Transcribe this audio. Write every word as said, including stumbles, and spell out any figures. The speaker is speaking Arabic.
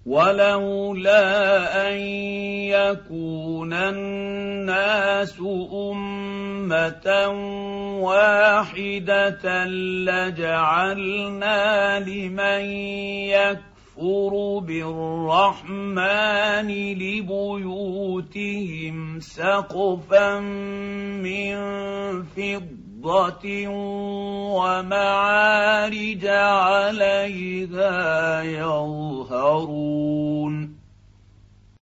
ولولا أن يكون الناس أمة واحدة لجعلنا لمن يكفر بالرحمن لبيوتهم سقفا من فضة ومعارج عليها يظهرون